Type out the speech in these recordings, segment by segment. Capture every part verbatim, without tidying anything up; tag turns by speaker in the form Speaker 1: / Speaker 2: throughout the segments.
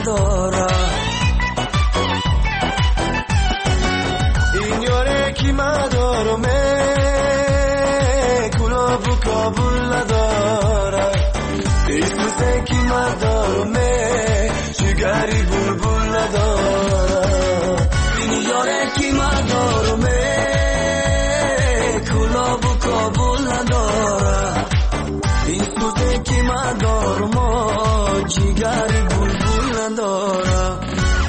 Speaker 1: نداره. این یاره کی مدارمه کلاب و کابل نداره. ایسوسه کی مدارمه جگری بلبل نداره. این یاره کی مدارمه کلاب و کابل نداره. ایسوسه کی مدارمه جگری بلبل نداره.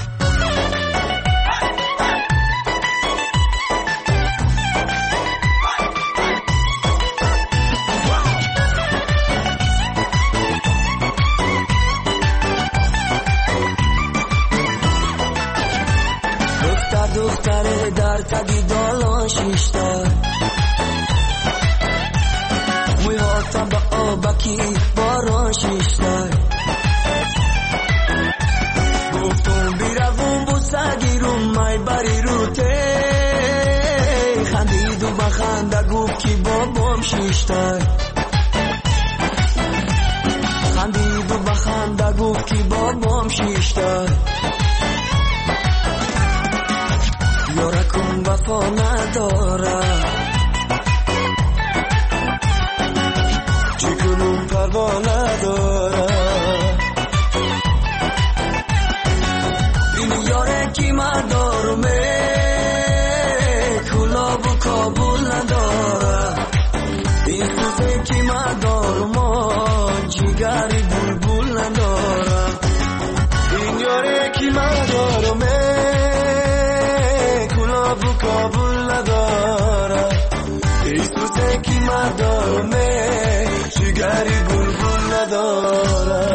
Speaker 1: دختره در تگی دالان شیشتر موی هاتم با آبکی باران شیشتر. گفتم بیروون بود سگی رو مای بری رو ته خندید و بخنده گفت کی بابام شیشتر. خندید و بخنده گفت کی بابام شیشتر. یارکم وفا نداره چکنون پروا نداره. این یاره کی مدارمه کلاب و کابل نداره. این خوزه کی مدارمه جگری بلبل نداره. این یاره کی مدارمه کابل نداره. ایسوسه کی مدارمه جگری بلبل نداره.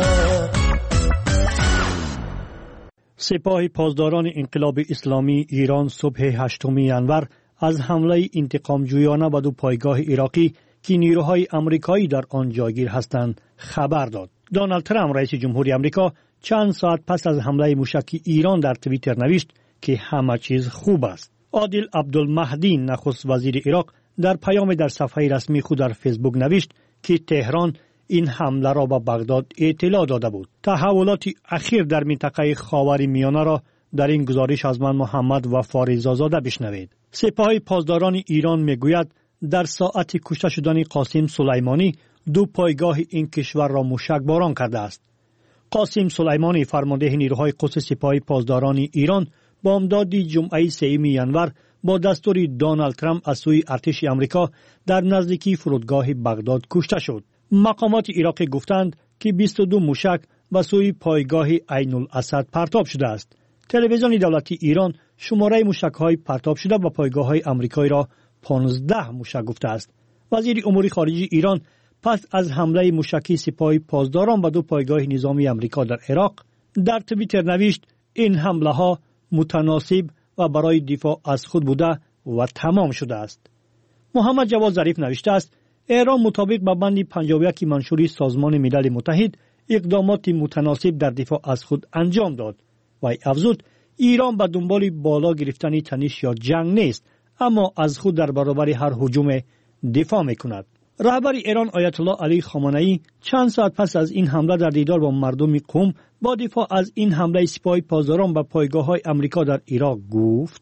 Speaker 2: سپاه پاسداران انقلاب اسلامی ایران صبح هشتم ژانویه از حمله انتقامجویانه به دو پایگاه عراقی که نیروهای آمریکایی در آن جایگیر هستند خبر داد. دونالد ترامپ رئیس جمهوری آمریکا چند ساعت پس از حمله موشکی ایران در توییتر نوشت که همه چیز خوب است. عادل عبدالمهدی نخست وزیر عراق در پیام در صفحه رسمی خود در فیسبوک نوشت که تهران این حمله را به بغداد اطلاع داده بود. تحولات اخیر در منطقه خاورمیانه را در این گزارش از من محمد و فاریزازاده بشنوید. سپاه پاسداران ایران میگوید در ساعت کشته شدن قاسم سلیمانی دو پایگاه این کشور را موشک باران کرده است. قاسم سلیمانی فرمانده نیروهای قدس سپاه پاسداران ایران با امداد جمعه سوم ژانویه با دستور دونالد ترامپ از سوی ارتش آمریکا در نزدیکی فرودگاه بغداد کشته شد. مقامات عراق گفتند که بیست و دو موشک به سوی پایگاه عین الاسد پرتاب شده است. تلویزیون دولتی ایران شماره موشک‌های پرتاب شده به پایگاه‌های آمریکایی را پانزده موشک گفته است. وزیر امور خارجه ایران پس از حمله موشکی سپاه پاسداران به دو پایگاه نظامی آمریکا در عراق در توییتر نوشت این حمله ها متناسب و برای دفاع از خود بوده و تمام شده است. محمد جواد ظریف نوشته است ایران مطابق با بند پنجاه و یک منشور سازمان ملل متحد اقدامات متناسب در دفاع از خود انجام داد و افزود ایران به دنبال بالا گرفتن تنش یا جنگ نیست، اما از خود در برابر هر هجوم دفاع میکند. رهبر ایران آیت الله علی خامنه‌ای چند ساعت پس از این حمله در دیدار با مردم قم با دفاع از این حمله سپاه پاسداران به پایگاه‌های آمریکا در عراق گفت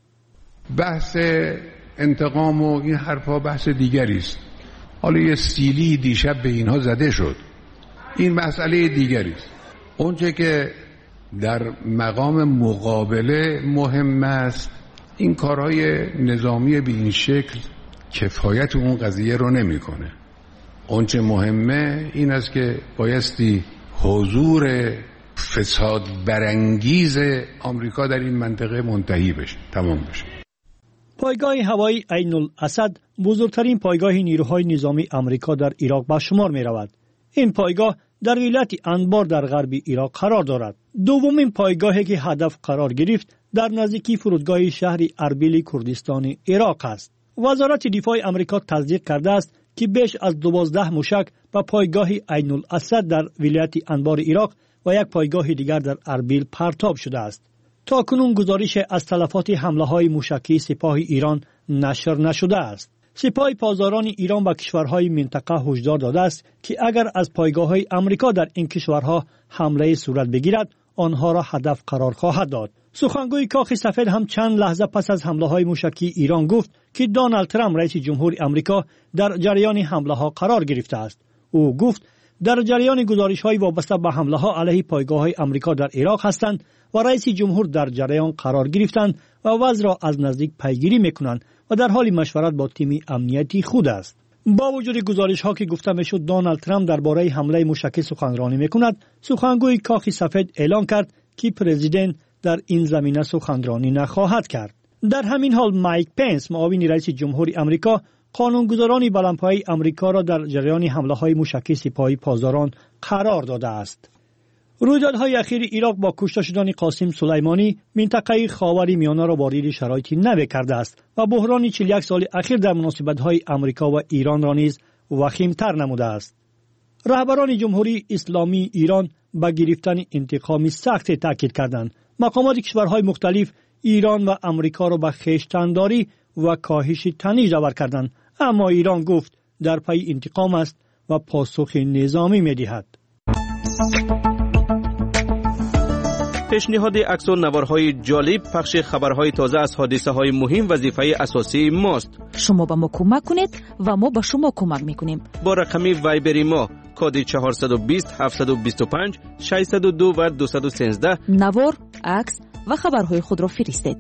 Speaker 3: بحث انتقام و این حرفا بحث دیگری است. حالا یه سیلی دیشب به اینها زده شد، این مسئله دیگری است. اونچه که در مقام مقابله مهم است این کارهای نظامی به این شکل کفایت اون قضیه رو نمیکنه. اونچه مهمه این است که بایستی حضور فساد برانگیز آمریکا در این منطقه منتهی بشه، تمام بشه.
Speaker 2: پایگاه هوایی عین الاسد بزرگترین پایگاه نیروهای نظامی آمریکا در عراق به شمار می رود. این پایگاه در ولایت انبار در غرب عراق قرار دارد. دومین پایگاهی که هدف قرار گرفت در نزدیکی فرودگاه شهر اربیل کردستان عراق است. وزارت دفاع آمریکا تصدیق کرده است که بیش از دوازده موشک به پایگاه عین الاسد در ولایت انبار عراق و یک پایگاه دیگر در اربیل پرتاب شده است. تا کنون گزارش از تلفات حمله های موشکی سپاه ایران نشر نشده است. سپاه پاسداران ایران به کشورهای منطقه هشدار داده است که اگر از پایگاه‌های آمریکا در این کشورها حمله صورت بگیرد، آنها را هدف قرار خواهد داد. سخنگوی کاخ سفید هم چند لحظه پس از حمله‌های موشکی ایران گفت که دونالد ترامپ رئیس جمهور آمریکا در جریان حمله‌ها قرار گرفته است. او گفت در جریان گزارش‌های وابسته به حمله‌ها علیه پایگاه‌های آمریکا در عراق هستند و رئیس جمهور در جریان قرار گرفتند و وضع را از نزدیک پیگیری می‌کنند و در حال مشورت با تیم امنیتی خود است. با وجود گزارش‌ها که گفته می‌شد دونالد ترامپ درباره حمله موشکی سخنرانی می‌کند، سخنگوی کاخ سفید اعلام کرد که پرزیدنت در این زمینه سخنرانی نخواهد کرد. در همین حال مایک پنس، معاون رئیس جمهور آمریکا، قانونگذاران بلندپایه آمریکا را در جریان حمله‌های موشکی سپاهی پاسداران قرار داده است. رویدادهای اخیر عراق با کشته شدن قاسم سلیمانی منطقه خاور میانه را وارد شرایطی نو کرده است و بحران چهل و یک سال اخیر در مناسبت‌های آمریکا و ایران را نیز وخیم‌تر نموده است. رهبران جمهوری اسلامی ایران به گرفتن انتقام سخت تاکید کردند. مقامات کشورهای مختلف ایران و آمریکا را به خویشتنداری و کاهش تنش دعوت کردند، اما ایران گفت در پی انتقام است و پاسخ نظامی می‌دهد.
Speaker 4: پیشنهاد عکس و نوارهای جالب، پخش خبرهای تازه از حادثه‌های مهم وظیفه اساسی ماست.
Speaker 5: شما به ما کمک کنید و ما به شما کمک میکنیم.
Speaker 4: با رقم وایبری ما کد چهارصد و بیست هفتصد و بیست و پنج ششصد و دو و دویست و سیزده
Speaker 5: نوار، عکس و خبرهای خود را فرستید.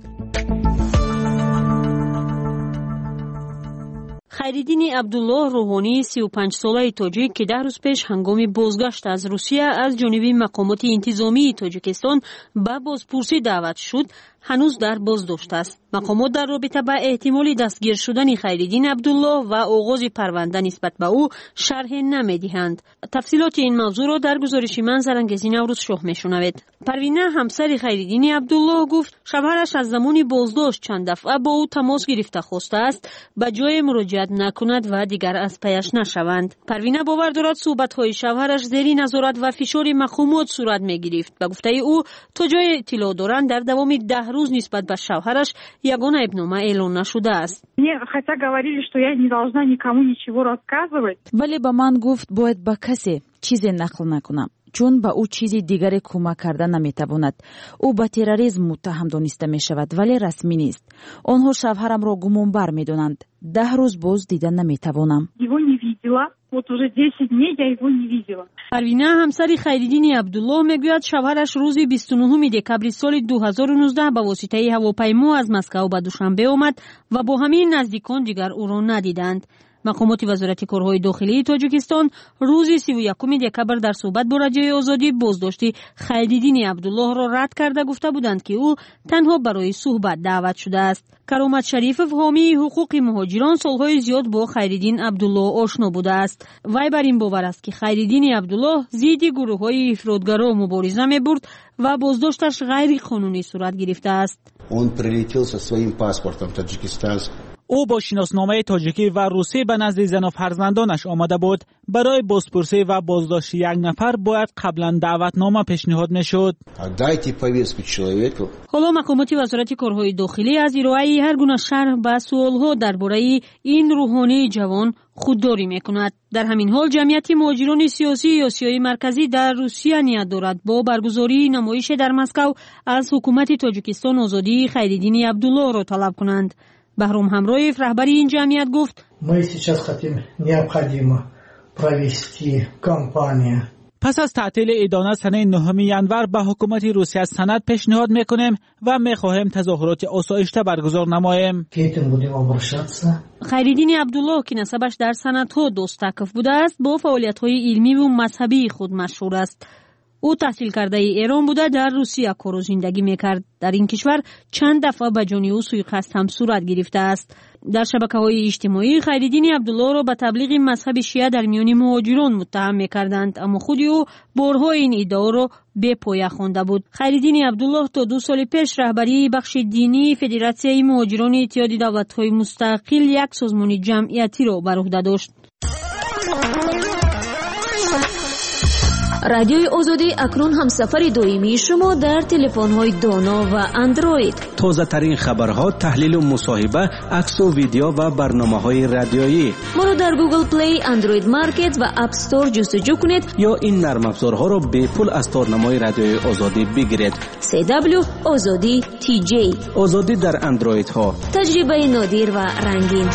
Speaker 6: خیریدین عبدالله روحانی سی و پنج ساله تاجیک که ده روز پیش هنگام بازگشت از روسیه از جانب مقامات انتظامی تاجیکستان به بازپرسی دعوت شد، هنوز در بازداشت است. مقامات در رابطه با احتمال دستگیر شدن خیریدین عبدالله و آغاز پرونده نسبت به او شرح نمیدهند. تفصیلات این موضوع را در گزارش من زرنگزی نوروز شاه میشنوید. پروینه همسر خیریدین عبدالله گفت شوهرش از زمان بازداشت چند دفعه با او تماس گرفته خواسته است به جای مراجعت نکند و دیگر از پیش نشوند. پروینه باور دارد صحبت‌های شوهرش زیر نظارت و فشار مقامات صورت می‌گرفت. به گفته او تا جای اطلاع دارند در دوام ده روز نسبت به شوهرش یگانه عیبنامه اعلان نشده است.
Speaker 5: ولی به من گفت باید به کسی چیزی نقل نکنم، چون به او چیزی دیگری کمک کرده نمیتواند. او به تروریسم متهم دانسته می شود ولی رسمی نیست. آنها شوهرم را گمانبر می دانند. ده روز باز دیدن نمیتوانم.
Speaker 6: پروینه همسر خیریدین عبدالله میگوید شوهرش روز بیست و نهم دکبر سال دو هزار و نوزده به واسطه هواپیما از مسکو به دوشنبه آمد و با همین نزدیکان دیگر او را ندیدند. مقامات وزارت کارهای داخلی تاجیکستان روز سی و یکم دکبر در صحبت با رادیوی آزادی بازداشت خیریدین عبدالله را رد کرده گفته بودند که او تنها برای صحبت دعوت شده است. کرامت شریفов حامی حقوق مهاجران سالهای زیاد با خیریدین عبدالله آشنا بوده است. وی بر این باور است که خیریدین عبدالله ضد گروه‌های افراطگرا مبارزه می‌برد و بازداشتش غیر قانونی صورت گرفته است.
Speaker 7: Он прилетел со своим паспортом таджикистанским.
Speaker 8: او با شناسنامه تاجیکی و روسی به نزد زن و فرزندانش آمده بود. برای بازپرسی و بازداشت یک نفر باید قبلا دعوتنامه پیشنهاد میشد.
Speaker 6: حالا مقامات وزارت کارهای داخلی از ارائه هر گونه شرح به سوالها درباره این روحانی جوان خودداری میکند. در همین حال جمعیت مهاجران سیاسی آسیای مرکزی در روسیه نیت دارد با برگزاری نمایش در مسکو از حکومت تاجیکستان آزادی خیریدین عبدالله را طلب کنند. بهرام همراهیف رهبر این جمعیت گفت
Speaker 9: ما сейчас хотим необходимо провести кампанию.
Speaker 8: پس از تعطیل ادانه سنه نهم ینور به حکومت روسیه سند پیشنهاد میکنیم و میخواهیم تظاهرات آسایشته برگزار نماییم.
Speaker 6: خیریدین عبدالله که نسبش در سندها دستکف بوده است با فعالیت‌های علمی و مذهبی خود مشهور است. او تحصیل کرده ایران بوده در روسیه کار و زندگی میکرد. در این کشور چند دفعه به جان او سوءقصد هم صورت گرفته است. در شبکه‌های اجتماعی خیریدین عبدالله را به تبلیغ مذهب شیعه در میان مهاجران متهم میکردند، اما خود او بارها این ادعا را به پایه خوانده بود. خیریدین عبدالله تا دو سال پیش رهبری بخش دینی فدراسیون مهاجران اتحاد دولت‌های مستقل یک سازمان جمعیتی را بر عهده داشت.
Speaker 10: رادیوی آزادی اکنون همسفر دائمی شما در تلفن‌های دانا و اندروید.
Speaker 4: تازه ترین خبرها، تحلیل و مصاحبه، عکس و ویدیو و برنامه‌های رادیویی.
Speaker 10: ما رو در گوگل پلی، اندروید مارکت و اپ استور جستجو کنید
Speaker 4: یا این نرم افزارها رو به پول از تارنمای رادیوی آزادی بگیرید.
Speaker 10: سی دبلیو آزادی تی جی.
Speaker 4: آزادی در اندروید ها.
Speaker 10: تجربه نادر و رنگین.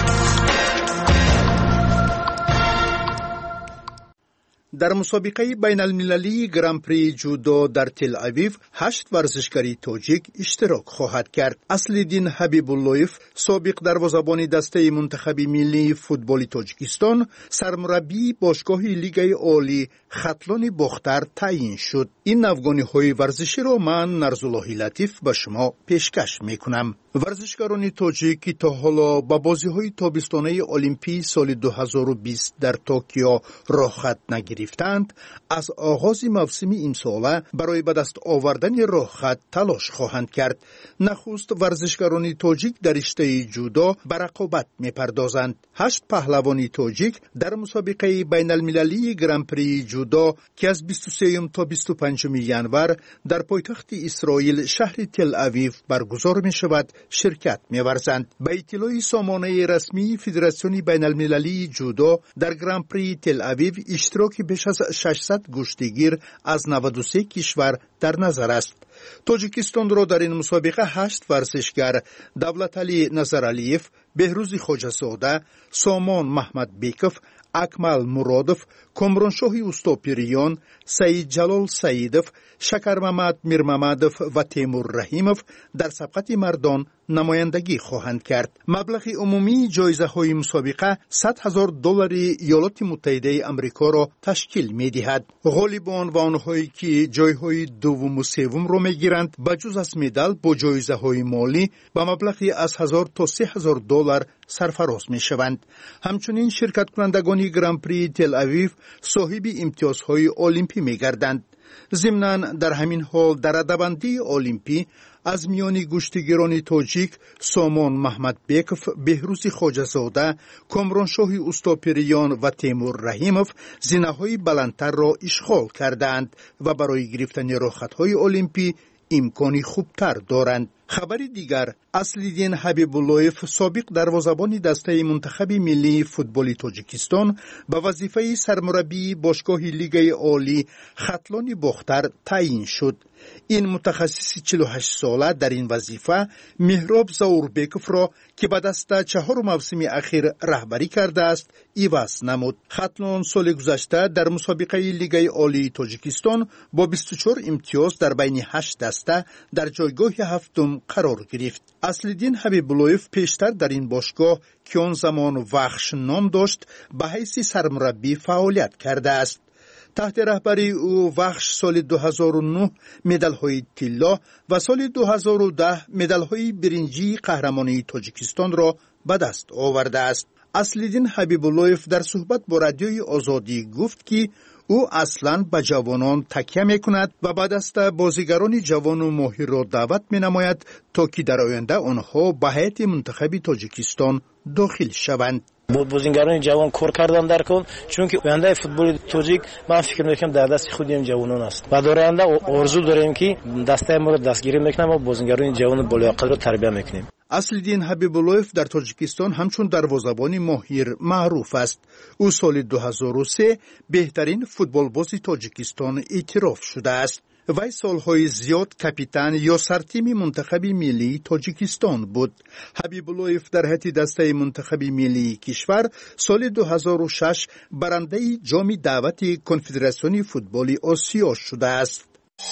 Speaker 11: در مسابقه بین المللی گران پری جودو در تل اویو هشت ورزشکاری تاجیک اشتراک خواهد کرد. اصلالدین حبیب اللهیف سابق دروازه‌بان دسته منتخب ملی فوتبال تاجیکستان سرمربی باشگاه لیگ عالی خطلان باختر تعیین شد. این نوگانی‌های ورزشی را من نرزالله لطیف به شما پیشکش میکنم. ورزشکاران تاجیک که تا حالا به بازی‌های تابستانه المپی سال دو هزار و بیست در توکیو راه خط نگرفتند، از آغاز موسم این ساله برای به دست آوردن راه خط تلاش خواهند کرد. نخست ورزشکاران تاجیک در رشته جودو به رقابت می‌پردازند. هشت پهلوان تاجیک در مسابقه بین المللی گران پری جودو که از بیست و سه تا بیست و پنج ژانویه در پایتخت اسرائیل شهر تل اویو برگزار می‌شود شرکت می‌ورزند. به اطلاع سامانه رسمی فدراسیون بین المللی جودو در گران پری تل اویو اشتراک بیش از ششصد گشتگیر از نود و سه کشور در نظر است. تاجیکستان را در این مسابقه هشت ورزشگر دولتعلی نظرعلیف، بهروز خواجه‌زاده، سامان محمد بیکوف، اکمل مرادوف، کامرانشاه اوستاپیریان، سعید جلال سعیدوف، شکر محمد میرمحمدوف و تیمور رحیموف در سبقت مردان نمایندگی خواهند کرد. مبلغ عمومی جایزه های مسابقه صد هزار دلار ایالات متحده آمریکا را تشکیل می دهد. غالبان و آنهایی که جایهای دوم و سوم را می گیرند به جز از مدال با جایزه های مالی به مبلغی از هزار تا سه هزار دلار سرفراز می شوند. همچنین شرکت کنندگان گران پری تل اویو صاحب امتیازهای المپی می گردند. ضمناً در همین حال در رده‌بندی المپی از میان گشتگیران تاجیک سامان محمد بیکوف، بهروز خواجه‌زاده، کامرانشاه اوستاپیریان و تیمور رحیموف زینه‌های بلندتر را اشغال کردند و برای گرفتن راحت‌های المپی امکانی خوبتر دارند. خبر دیگر، اصلالدین حبیب اللهیف سابق دروازه‌بان دسته منتخب ملی فوتبال تاجیکستان به وظیفه سرمربی باشگاه لیگ عالی خطلان باختر تعیین شد. این متخصص چهل و هشت ساله در این وظیفه مهراب زاوربکوف را که به دست چهار موسم اخیر رهبری کرده است عوض نمود. خطلان سال گذشته در مسابقه لیگ عالی تاجیکستان با بیست و چهار امتیاز در بین هشت دسته در جایگاه هفتم قرار گرفت. اصلالدین حبیب اللهیف پیشتر در این باشگاه که آن زمان وخش نام داشت به حیث سرمربی فعالیت کرده است. تحت رهبری او وخش سال دو هزار و نه مدال‌های طلا و سال دو هزار و ده مدال‌های برنجی قهرمانی تاجیکستان را به دست آورده است. اصلالدین حبیب اللهیف در صحبت با رادیوی آزادی گفت که او اصلاً به جوانان تکیه می‌کند و به دست بازیگران جوان و ماهر را دعوت می‌نماید تا که در آینده آنها به هیئت منتخب تاجیکستان داخل شوند.
Speaker 12: بازیگران جوان کار کردن در کن، چون که آینده فوتبال تاجیک من فکر می‌کنم در دست خود این جوانان است. و در آینده آرزو داریم که دسته ما را دستگیری می‌کنیم و بازیگران جوان بالایقت را تربیت می‌کنیم.
Speaker 11: اصلالدین حبیب اللهیف در تاجیکستان همچون دروازه‌بان ماهر معروف است. او سال دو هزار و سه بهترین فوتبالباز تاجیکستان اعتراف شده است. وی سالهای زیاد کاپیتان یا سرتیم منتخب ملی تاجیکستان بود. حبیب اللهیف در هیئت دسته منتخب ملی کشور سال دو هزار و شش برنده جام دعوت کنفدراسیون فوتبال آسیا شده است.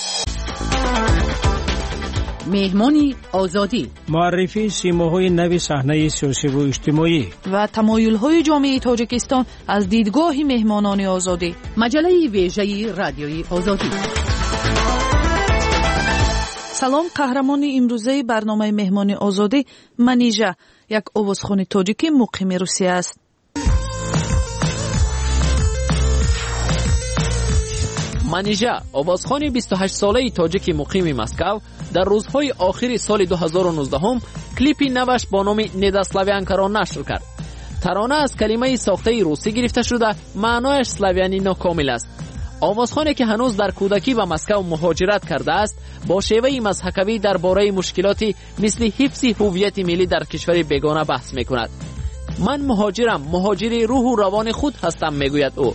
Speaker 13: مهمانی آزادی،
Speaker 14: معرفی سیماهای نو صحنه سیاسی و اجتماعی
Speaker 13: و تمایل‌های جامعه تاجیکستان از دیدگاه مهمانان آزادی. مجله ویژه رادیوی آزادی. سلام، قهرمان امروزه برنامه مهمانی آزادی منیژه، یک آوازخوان تاجیکی مقیم روسیه است.
Speaker 15: منیژه، آوازخوان بیست و هشت ساله تاجیک مقیم مسکو، در روزهای آخر سال دو هزار و نوزده هم کلیپی نوش با نام نداسلاویانکا را نشر کرد. ترانه از کلمه ساخته روسی گرفته شده، معنایش سلاویانی ناکامل است. آوازخانی که هنوز در کودکی به مسکو مهاجرت کرده است با شیوه مضحکوی درباره مشکلاتی مثل حفظ هویت ملی در کشور بیگانه بحث میکند. من مهاجرم، مهاجری روح و روان خود هستم میگوید او.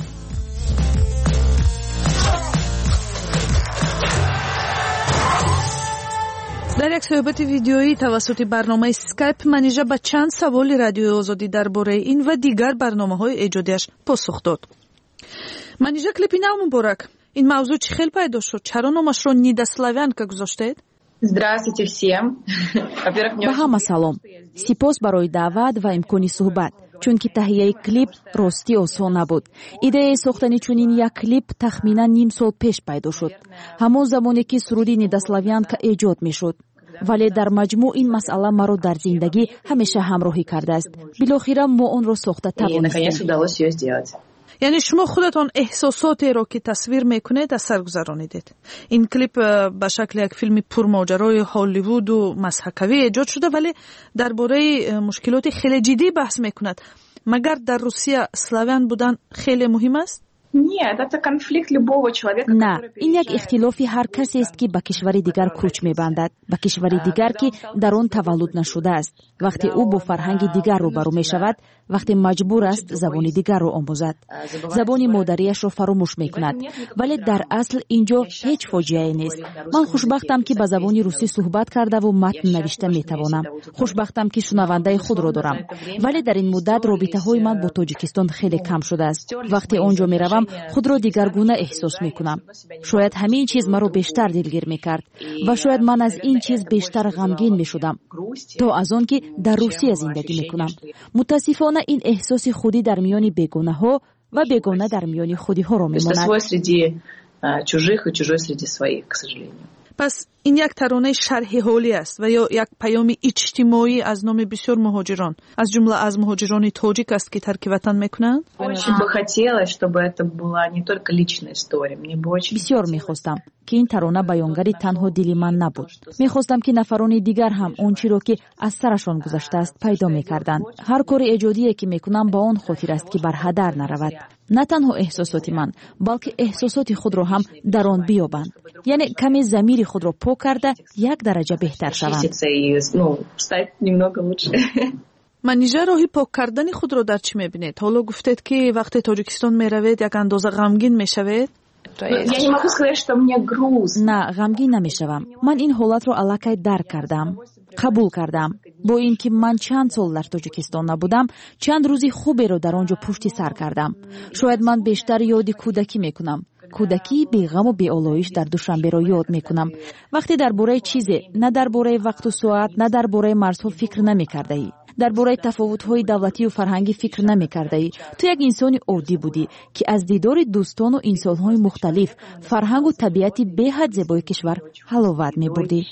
Speaker 13: در یک صحبت ویدیویی توسط برنامه اسکایپ منیژه به چند سوال رادیو آزادی درباره این و دیگر برنامه‌های ایجادیش پاسخ داد. منیژه کلیپی نو مبارک. این موضوع چی خیلی پیدا شد؟ چرا نامش رو نیداславянка گذاشتید؟
Speaker 16: Здравствуйте всем.
Speaker 5: Ба ҳама салом. Сипос барои даъват ва имкони суҳбат. Чунки таҳияи клип ростӣ осон набуд. Идеяи сохтани чунин як клип тахминан ним сол пеш пайдо шуд. Ҳамон замоне ки суруди нидаславянка эҷод мешуд. вале дар маҷмӯъ ин масъала маро дар зиндагӣ ҳамеша ҳамроҳӣ кардааст. билохира мо онро сохта тавонистем.
Speaker 13: یعنی شما خودتان احساساتی را که تصویر میکنید از سر گذرانیدید. این کلیپ به شکل یک فیلم پرماجرای هالیوود و مضحکوی ایجاد شده ولی درباره مشکلات خیلی جدی بحث میکند. مگر در روسیه اسلاویان بودن خیلی مهم است؟
Speaker 5: نه، این یک اختلافی هر کسی است که به کشوری دیگر کوچ می‌بندد، به کشوری دیگر که در آن تولد نشده است. وقتی او با فرهنگ دیگر روبرو می‌شود، وقتی مجبور است زبان دیگر را آموزد، زبان مادریش را فراموش می‌کند. ولی در اصل اینجا هیچ فاجعه‌ای نیست. من خوشبختم که به زبان روسی صحبت کرده و متن نوشته می‌توانم. خوشبختم که شنونده خود را دارم. ولی در این مدت رابطه‌های من با تاجیکستان خیلی کم شده است. وقتی آنجا می‌روم خود را دیگرگونه احساس میکنم. شاید همین چیز مرا بیشتر دلگیر میکرد و شاید من از این چیز بیشتر غمگین میشدم تا از آن که در روسیه زندگی میکنم. متاسفانه این احساس خودی در میان بیگانه ها و بیگانه در میان خودی ها را میماند.
Speaker 13: پس این یک ترانه شرح حالی است و یا یک پیام اجتماعی از نام بسیار مهاجران از جمله از مهاجران تاجیک است که ترک وطن میکنند.
Speaker 5: بسیار میخواستم که این ترانه بیانگری تنها دل من نبود. میخواستم که نفران دیگر هم اون چیزی را که از سرشان گذشته است پیدا میکردند. هر کار ایجادی که میکنم با آن خاطر است که بر هدر نرود. نه تنها احساسات من بلکه احساسات خود را هم در آن بیابند. یعنی کمی ضمیر خود را پاک کرده یک درجه بهتر شوند.
Speaker 13: منیژه راهی پاک کردن خود را در چی میبینید؟ حالا گفتید که وقتی تاجیکستان میروید یک اندازه غمگین میشوید؟
Speaker 5: نه، غمگین نمیشوم. من این حالت را الکی درک کردم، قبول کردم. با اینکه من چند سال در تاجیکستان نبودم، چند روزی خوبی را در آنجا پشت سر کردم. شاید من بیشتر یاد کودکی میکنم. کودکی بی غم و بی آلایش در دوشنبه را یاد میکنم. وقتی درباره چیزی، نه درباره وقت و ساعت، نه درباره مرزها فکر نمیکرده ای. درباره تفاوت‌های دولتی و فرهنگی فکر نمی‌کردی. تو یک انسان عادی بودی که از دیدار دوستان و انسان‌های مختلف، فرهنگ و طبیعتی به‌حد زیبای کشور حلاوت می‌بردی.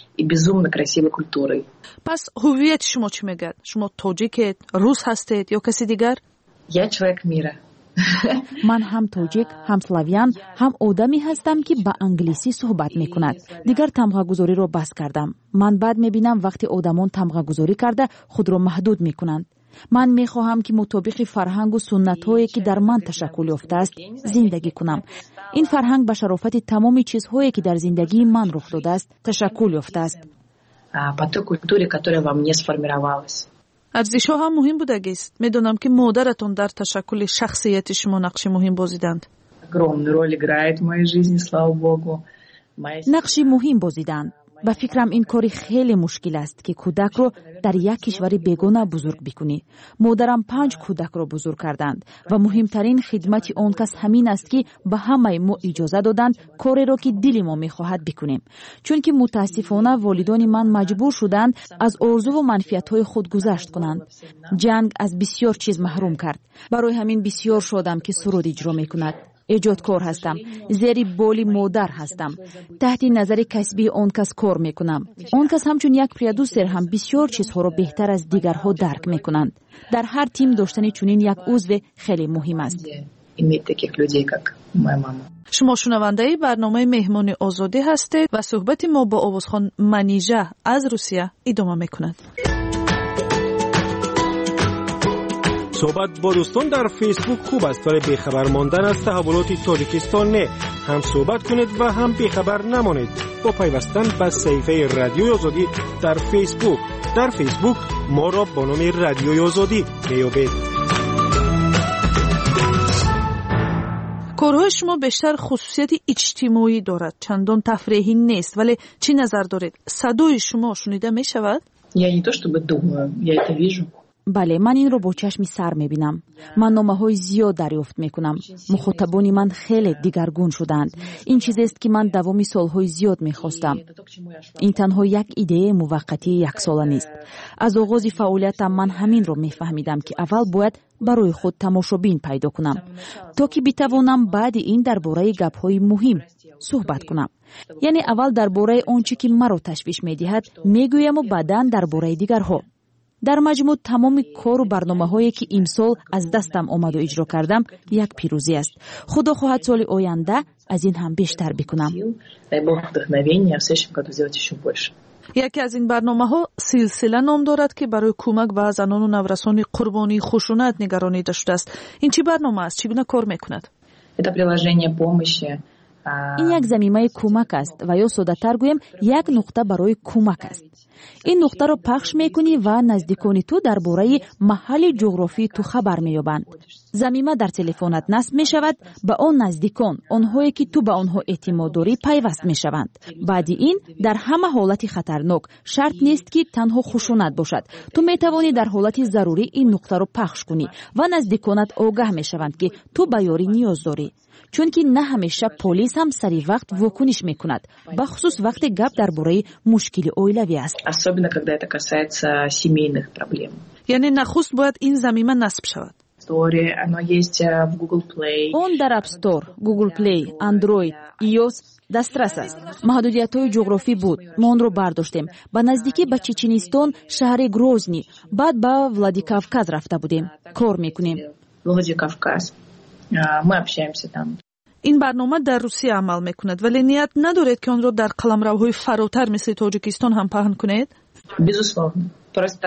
Speaker 13: پس هویت شما چی میگه؟ شما تاجیکید، روس هستید یا کسی دیگر؟
Speaker 16: Я человек мира.
Speaker 5: من هم تاجیک، هم سلاویان، هم آدمی هستم که با انگلیسی صحبت می کند. دیگر تمغه گذاری را بس کردم. من بعد می بینم وقتی آدمان تمغه گذاری کرده خود را محدود می کنند. من می خواهم که مطابق فرهنگ و سنت هایی که در من تشکل یافته است زندگی کنم. این فرهنگ به شرافت تمام چیزهایی که در زندگی من رخ داده است تشکل یافته است.
Speaker 16: По той культуре, которая во мне сформировалась.
Speaker 13: ارزش‌ها هم مهم بودگیست. میدونم که مادرتون در تشکل شخصیت شما نقش مهم بازیدند.
Speaker 5: نقش مهم بازیدند. به فکرم این کاری خیلی مشکل است که کودک رو در یک کشور بیگانه بزرگ بکنی. مادرم پنج کودک رو بزرگ کردند و مهمترین خدمت آن کس همین است که به همه ما اجازه دادند کاری رو که دل ما میخواهد بکنیم. چون که متاسفانه والدان من مجبور شدند از آرزو و منفعت‌های خود گذشت کنند. جنگ از بسیار چیز محروم کرد. برای همین بسیار شادم که سرود اجرا میکند. ایجادکار هستم. زیر بال مادر هستم. تحت نظر کسبی آن کس کار میکنم. آن کس همچون یک پرودوسر هم بسیار چیزها را بهتر از دیگرها درک میکنند. در هر تیم داشتن چنین یک عضو خیلی مهم است.
Speaker 13: شما شنونده برنامه مهمان آزادی هستید و صحبت ما با آوازخوان منیژه از روسیه ادامه میکند.
Speaker 14: صحبت با دوستان در فیسبوک خوب است ولی بیخبر ماندن از تحولات تاجیکستان نه. هم صحبت کنید و هم بیخبر نمانید با پیوستن به صفحه رادیوی آزادی در فیسبوک. در فیسبوک ما را با نام رادیوی آزادی میابید.
Speaker 13: کارهای شما بیشتر خصوصیت اجتماعی دارد، چندان تفریحی نیست، ولی چی نظر دارید؟ صدای شما شنیده می شود؟
Speaker 16: Я не то чтобы думаю, я это вижу.
Speaker 5: بله، من این رو با چشمی سر میبینم. من نامه‌های زیاد دریافت میکنم. مخاطبان من خیلی دیگرگون شدند. این چیزی است که من دوامی سالهای زیاد میخواستم. این تنها یک ایده موقتی یک ساله نیست. از آغاز فعالیتم من همین رو میفهمیدم که اول باید برای خود تماشابین پیدا کنم تا که بتوانم بعد این درباره گپ‌های مهم صحبت کنم. یعنی اول درباره آنچه که مرا تشویش میدهد میگویم و بعداً درباره دیگرها. در مجموع تمام کار و برنامه‌هایی که امسال از دستم آمد و اجرا کردم یک پیروزی است. خدا خواهد سال آینده از این هم بیشتر بکنم.
Speaker 13: یکی از این برنامه‌ها سلسله نام دارد که برای کمک به زنان و نورسان قربانی خشونت نگرانیده شده است. این چه برنامه است؟ چگونه کار می‌کند؟
Speaker 5: این یک زمینه کمک است و یا ساده‌تر گویم یک نقطه برای کمک است. این نقطه را پخش میکنی و نزدیکان تو درباره محل جغرافی تو خبر مییابند. زمینه در تلفنت نصب میشود، به آن نزدیکان، آنهایی که تو به آنها اعتماد داری پیوست میشوند. بعد این در همه حالت خطرناک شرط نیست که تنها خشونت باشد. تو میتوانی در حالت ضروری این نقطه را پخش کنی و نزدیکانت آگاه میشوند که تو به یاری نیاز داری. چون که نه همیشه پلیس هم سری وقت واکنش میکند، به خصوص وقتی گپ درباره مشکل اولیوی است.
Speaker 16: Особенно когда это касается семейных проблем.
Speaker 13: یعنی نخست باید این زمینه نصب شود.
Speaker 16: Оно есть в Google Play.
Speaker 5: اون در اپ استور، گوگل پلی، اندروید، ایوس دسترس است. محدودیت‌های جغرافی بود. ما اون رو برداشتیم. به نزدیکی به چچنستان، شهر گروزنی، بعد به ولادیکاوکاز رفته بودیم. کار میکنیم.
Speaker 16: Владикавказ. Мы общаемся там.
Speaker 13: این برنامه در روسیه عمل میکند ولی نیت ندارید که آن را در قلمروهای فراتر مثل تاجیکستان هم پهن کنید؟
Speaker 16: Безусловно. Просто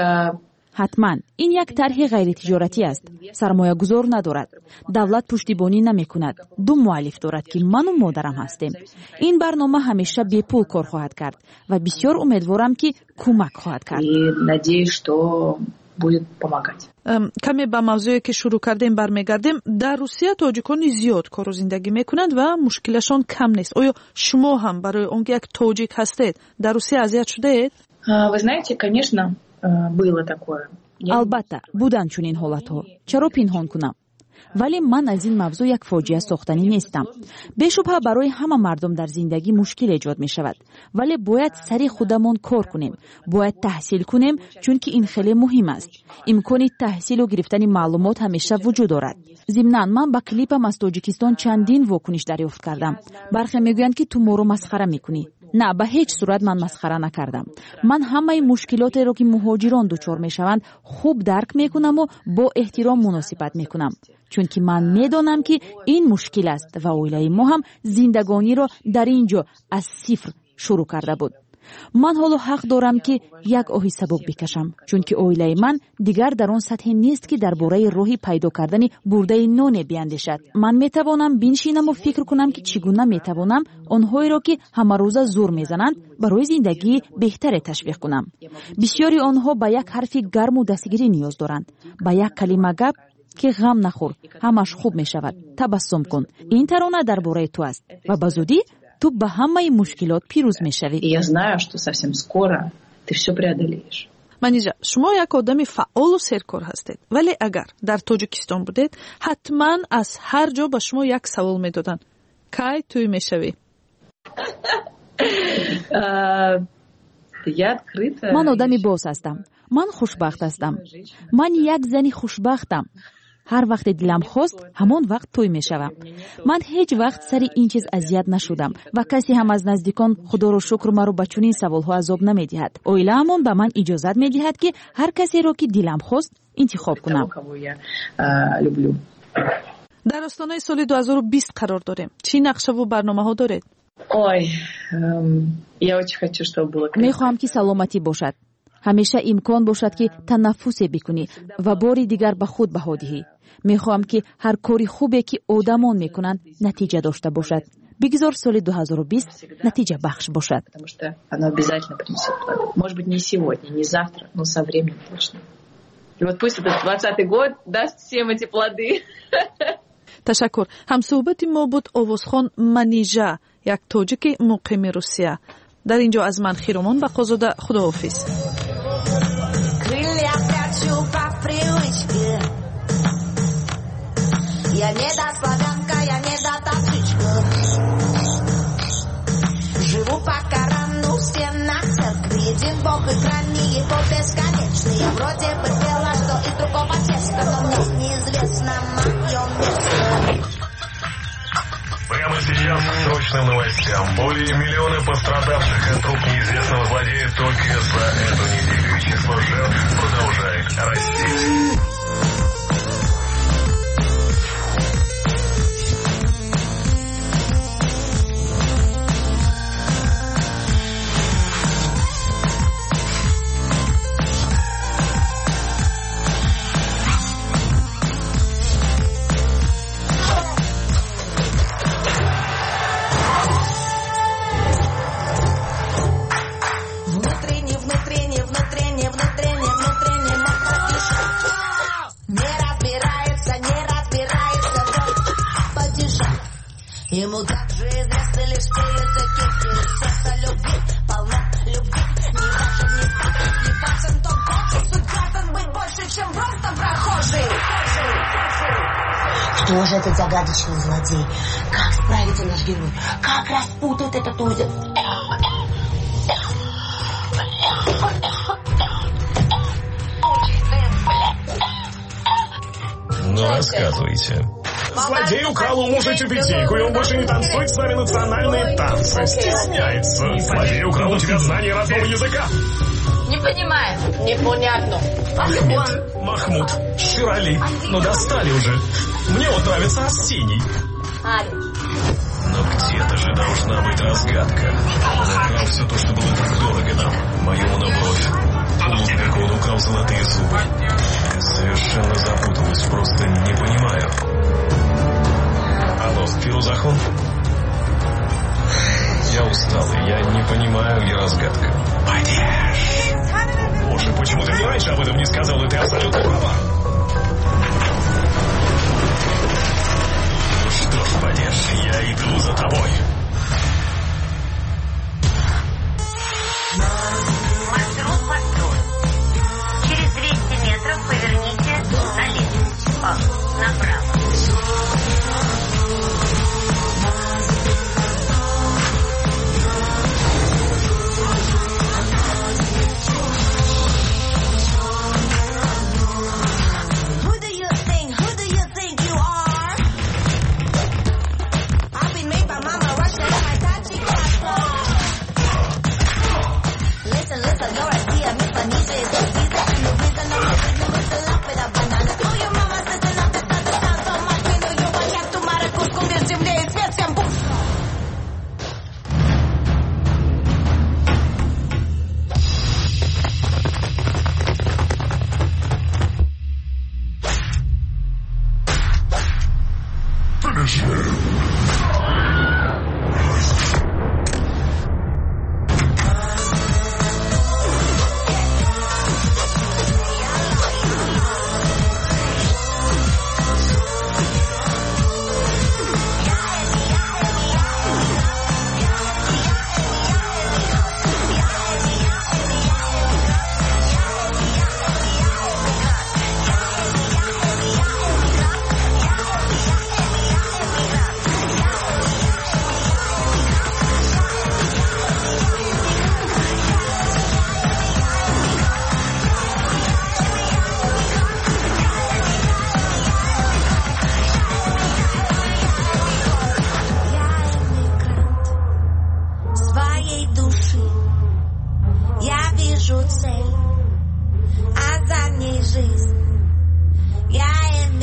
Speaker 5: حتما این یک طرح غیر تجارتی است. سرمایه گذار ندارد. دولت پشتیبانی نمی کند. دو مؤلف دارد که من و مادرم هستیم. این برنامه همیشه بی پول کار خواهد کرد و بسیار امیدوارم که کمک خواهد کرد.
Speaker 16: Надеюсь, что будет помогать.
Speaker 13: کمی به موضوعی که شروع کردیم برمیگردیم. در روسیه تاجیکان زیاد کار و زندگی میکنند و مشکلشان کم نیست. آیا شما هم برای اون یک تاجیک هستید در روسیه اذیت شده اید؟
Speaker 16: Вы знаете, конечно, было такое.
Speaker 5: البته بودن چنین حالتها. چرا پنهان کنم؟ ولی من از این موضوع یک فاجعه ساختنی نیستم. بی‌شبهه برای همه مردم در زندگی مشکل ایجاد می شود. ولی باید سری خودمون کار کنیم. باید تحصیل کنیم چون که این خیلی مهم است. امکان تحصیل و گرفتن معلومات همیشه وجود دارد. ضمناً من با کلیپم از تاجیکستان چندین واکنش دریافت کردم. برخی میگویند که تو ما رو مسخره میکنی. نه، به هیچ صورت من مسخره نکردم. من همه مشکلاتی را که مهاجران دچار میشوند خوب درک میکنم و با احترام مناسبت میکنم. چون که من میدانم که این مشکل است و اویلای ما هم زندگانی را در اینجا از صفر شروع کرده بود. من حالا حق دارم که یک آهی سبک بکشم چون که اویلای من دیگر در آن سطح نیست که درباره راهی پیدا کردن برده نان بیاندیشد. من میتوانم بنشینم و فکر کنم که چگونه میتوانم آنهایی را که همه روزه زور میزنند برای زندگی بهتر تشویق کنم. بسیاری آنها به یک حرف گرم و دستگیری نیاز دارند، به یک کلمه گپ که غم نخور، همش خوب می شود، تبسم کن. این ترانه درباره تو است و به زودی تو به همه مشکلات پیروز می شوی.
Speaker 16: Я знаю, что совсем скоро ты всё преодолеешь.
Speaker 13: منیجا، شما یک آدم فعال و سرکار هستید، ولی اگر در تاجیکستان بودید حتما از هر جا به شما یک سوال می دادن. کی توی می شوی؟
Speaker 5: من آدمی باز هستم. من خوشبخت هستم. من یک زنی خوشبختم. هر وقت دلم خواست همان وقت توی می شوم. من هیچ وقت سر این چیز اذیت نشدم و کسی هم از نزدیکان خدا رو شکر مرا به چنین سوالها عذاب نمیدهد. اویله‌مون به من اجازه میدهد که هر کسی رو که دلم خواست انتخاب کنم.
Speaker 13: در آستانه سال دو هزار و بیست قرار داریم. چی نقشه و برنامه ها دارید؟
Speaker 16: Ой, я очень хочу, чтобы было.
Speaker 5: میخوام که سلامتی باشد. ҳамеша имкон бошад ки танаффусе бикунӣ ва бори дигар ба худ баҳо диҳӣ. мехоҳам ки ҳар кори хубе ки одамон мекунанд натиҷа дошта бошад. бигзор соли дуҳазору бист натиҷа бахш бошад.
Speaker 16: Оно обязательно принесет плоды. Может быть, не сегодня, не завтра, но со временем точно. И вот пусть этот двадцатый год даст всем эти плоды.
Speaker 13: ташаккур. ҳамсӯҳбати мо буд Овозхон Манижа, як тоҷики муқими Русия. дар инҷо аз ман Хиромон Бақозода, худоҳофиз.
Speaker 17: Я не дославянка, я не дотопчичка. Живу по Корану, в стенах церкви. Един Бог и храни его бесконечный. Я вроде бы пела, что из другого теста, но мне неизвестно мое место.
Speaker 18: Прямо сейчас к срочным новостям. Более миллиона пострадавших от рук неизвестного злодея только за эту неделю. И число жертв продолжает расти.
Speaker 17: Ему также известны лишь те языки, сердце любви, полно любви. Не важен, не важен, не важен тот божий, суть граждан быть больше, чем просто прохожий. Что же этот загадочный злодей? Как справится наш герой? Как распутает этот узел?
Speaker 18: Ну, рассказывайте. Злодей украл у мужа тюбетейку, и он больше не танцует с нами национальные танцы. Стесняется. Злодей украл у тебя знание родного языка.
Speaker 17: Не понимаю. Непонятно.
Speaker 18: Ахмед, Махмуд, Ширали. Ну достали уже. Мне вот нравится Арсений. Но где-то же должна быть разгадка. Он украл все то, что было так дорого нам. Мою монобровь. Лупику он украл золотые зубы. Совершенно запуталась, просто не понимаю. Алло, Фирузахон? Я устал, и я не понимаю, где разгадка. Падеж! Боже, почему ты мне раньше об этом не сказал, и ты абсолютно права. Ну что ж, Падеж, я иду за тобой.
Speaker 17: Маршрут построен. Через двести метров поверните налево. Направо.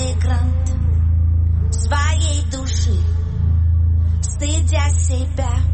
Speaker 17: Своей души, стыдя себя.